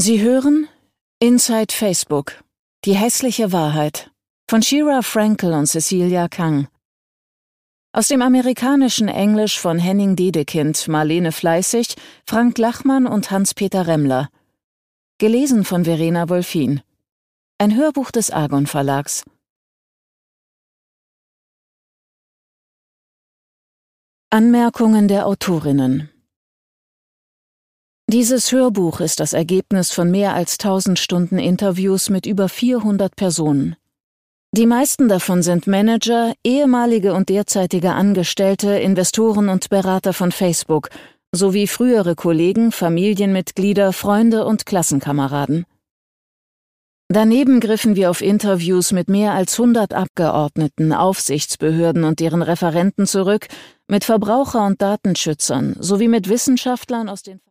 Sie hören Inside Facebook – Die hässliche Wahrheit von Shira Frankel und Cecilia Kang. Aus dem amerikanischen Englisch von Henning Dedekind, Marlene Fleißig, Frank Lachmann und Hans-Peter Remmler. Gelesen von Verena Wolfin. Ein Hörbuch des Argon Verlags. Anmerkungen der Autorinnen. Dieses Hörbuch ist das Ergebnis von mehr als 1000 Stunden Interviews mit über 400 Personen. Die meisten davon sind Manager, ehemalige und derzeitige Angestellte, Investoren und Berater von Facebook, sowie frühere Kollegen, Familienmitglieder, Freunde und Klassenkameraden. Daneben griffen wir auf Interviews mit mehr als 100 Abgeordneten, Aufsichtsbehörden und deren Referenten zurück, mit Verbraucher- und Datenschützern sowie mit Wissenschaftlern aus den